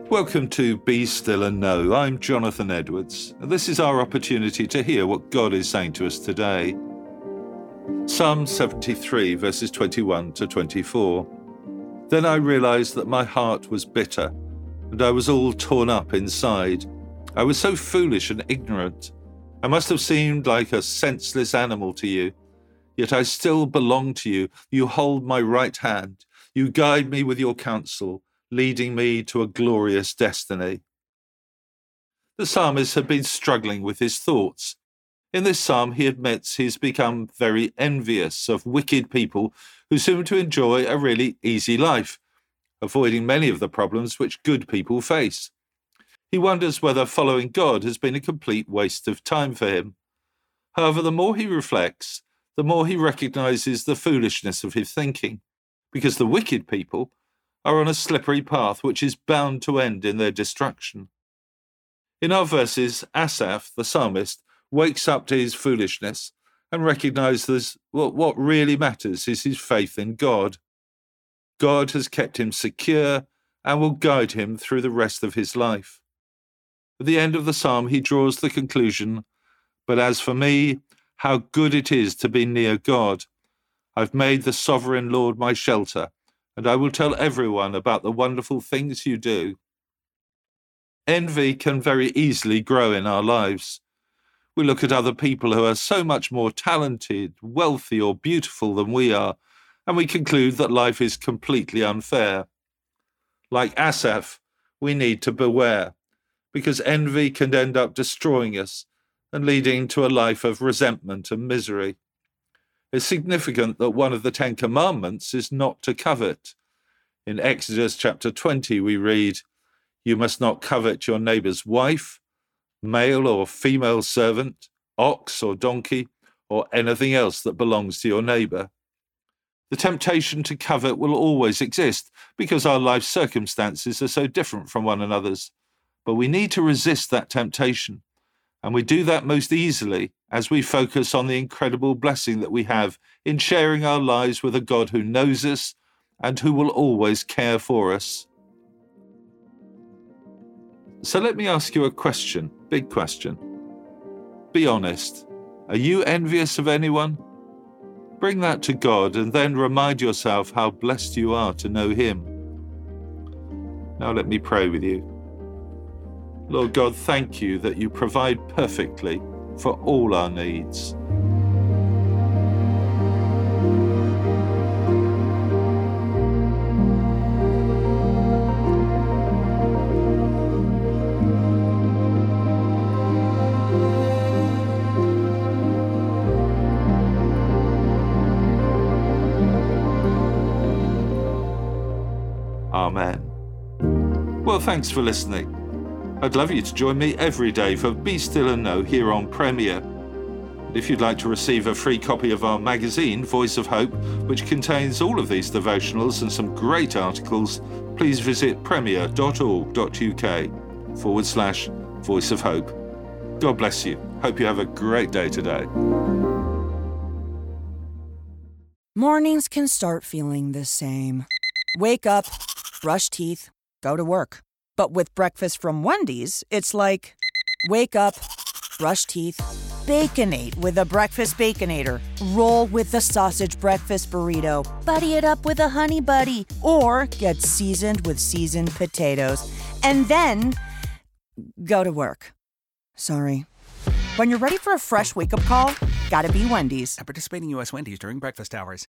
Welcome to Be Still and Know. I'm Jonathan Edwards. This is our opportunity to hear what God is saying to us today. Psalm 73, verses 21 to 24. Then I realized that my heart was bitter, and I was all torn up inside. I was so foolish and ignorant. I must have seemed like a senseless animal to you. Yet I still belong to you. You hold my right hand. You guide me with your counsel, leading me to a glorious destiny. The psalmist had been struggling with his thoughts. In this psalm, he admits he's become very envious of wicked people who seem to enjoy a really easy life, avoiding many of the problems which good people face. He wonders whether following God has been a complete waste of time for him. However, the more he reflects, the more he recognizes the foolishness of his thinking, because the wicked people are on a slippery path which is bound to end in their destruction. In our verses, Asaph, the psalmist, wakes up to his foolishness and recognizes what really matters is his faith in God. God has kept him secure and will guide him through the rest of his life. At the end of the psalm, he draws the conclusion, "But as for me, how good it is to be near God. I've made the sovereign Lord my shelter, and I will tell everyone about the wonderful things you do." Envy can very easily grow in our lives. We look at other people who are so much more talented, wealthy, or beautiful than we are, and we conclude that life is completely unfair. Like Asaph, we need to beware, because envy can end up destroying us and leading to a life of resentment and misery. It's significant that one of the 10 Commandments is not to covet. In Exodus chapter 20, we read, "You must not covet your neighbor's wife, male or female servant, ox or donkey, or anything else that belongs to your neighbor." The temptation to covet will always exist because our life circumstances are so different from one another's. But we need to resist that temptation. And we do that most easily as we focus on the incredible blessing that we have in sharing our lives with a God who knows us and who will always care for us. So let me ask you a question, big question. Be honest. Are you envious of anyone? Bring that to God and then remind yourself how blessed you are to know Him. Now let me pray with you. Lord God, thank you that you provide perfectly for all our needs. Amen. Well, thanks for listening. I'd love you to join me every day for Be Still and Know here on Premier. And if you'd like to receive a free copy of our magazine, Voice of Hope, which contains all of these devotionals and some great articles, please visit premier.org.uk/Voice of Hope. God bless you. Hope you have a great day today. Mornings can start feeling the same. Wake up, brush teeth, go to work. But with breakfast from Wendy's, it's like, wake up, brush teeth, Baconate with a breakfast Baconator. Roll with the sausage breakfast burrito. Buddy it up with a Honey Buddy. Or get seasoned with seasoned potatoes. And then go to work. Sorry. When you're ready for a fresh wake-up call, gotta be Wendy's. At participating U.S. Wendy's during breakfast hours.